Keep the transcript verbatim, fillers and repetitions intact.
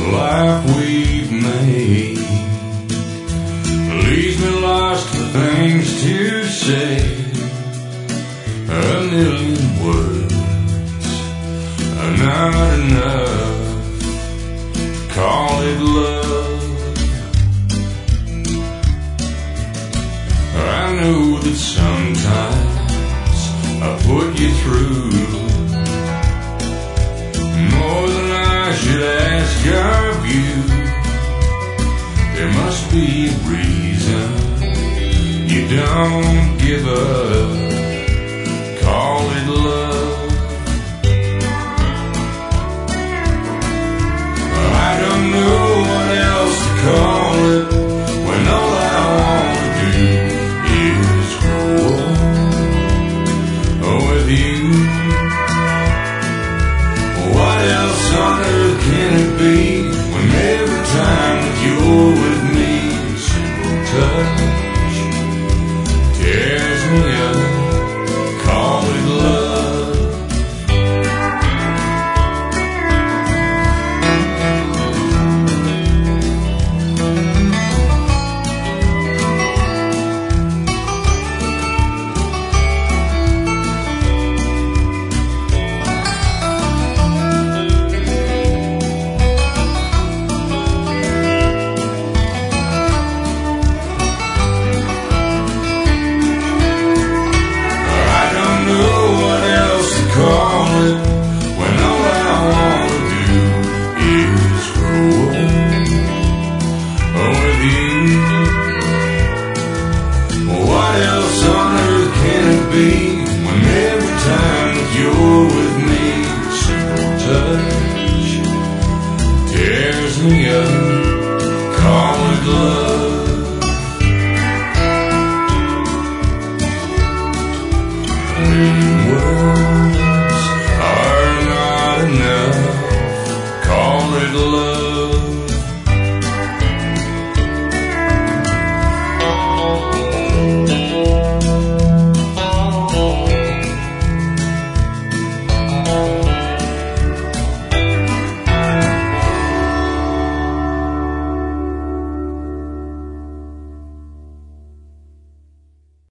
life we've made leaves me lost for things to say. A million words are not enough. Call it love. I know that sometimes I put you through more than I should ask of you. There must be a reason you don't give up. Call it love. I don't know what else to call it when all I want to do is grow old with you. What else on earth can it be when every time that you're with me, a single touch tears me up? Call it love. What else on earth can it be when every time that you're with me, a single touch tears me up?